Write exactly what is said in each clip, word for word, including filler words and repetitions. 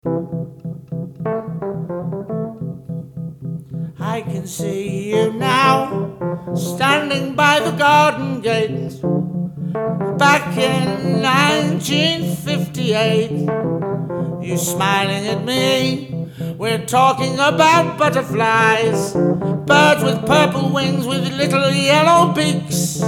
I can see you now, standing by the garden gate, back in nineteen fifty-eight. You smiling at me, we're talking about butterflies, birds with purple wings with little yellow beaks.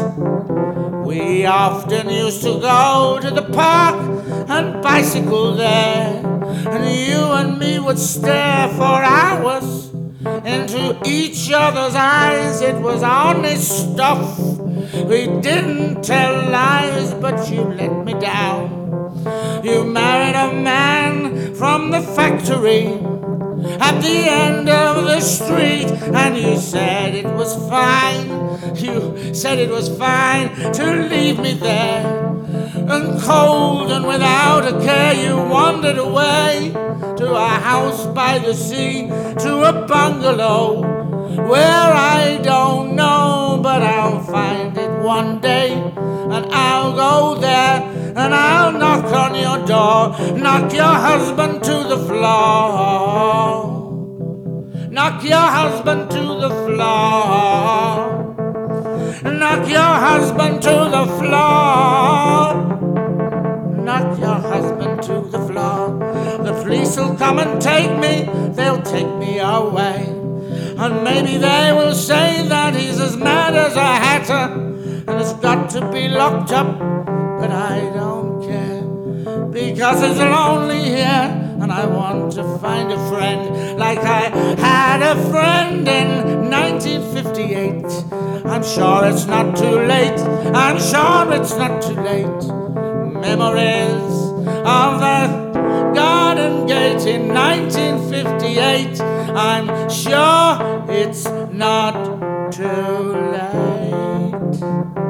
We often used to go to the park and bicycle there, and you and me would stare for hours into each other's eyes. It was honest stuff. We didn't tell lies, but you let me down. You married a man from the factory at the end of the street, and you said it was fine. You said it was fine to leave me there, and cold and without a care you wandered away to a house by the sea, to a bungalow where I don't know, but I'll find it one day, and I'll go there, and I'll knock on your door, knock your husband to the floor, knock your husband to the floor, knock your husband to the floor, knock your husband to the floor. The police will come and take me, they'll take me away, and maybe they will say that he's as mad as a hatter and has got to be locked up, but I don't care, because it's lonely here, and I want to find a friend like I had a friend in nineteen fifty-eight. I'm sure it's not too late, I'm sure it's not too late. Memories of the garden gate in nineteen fifty-eight. I'm sure it's not too late.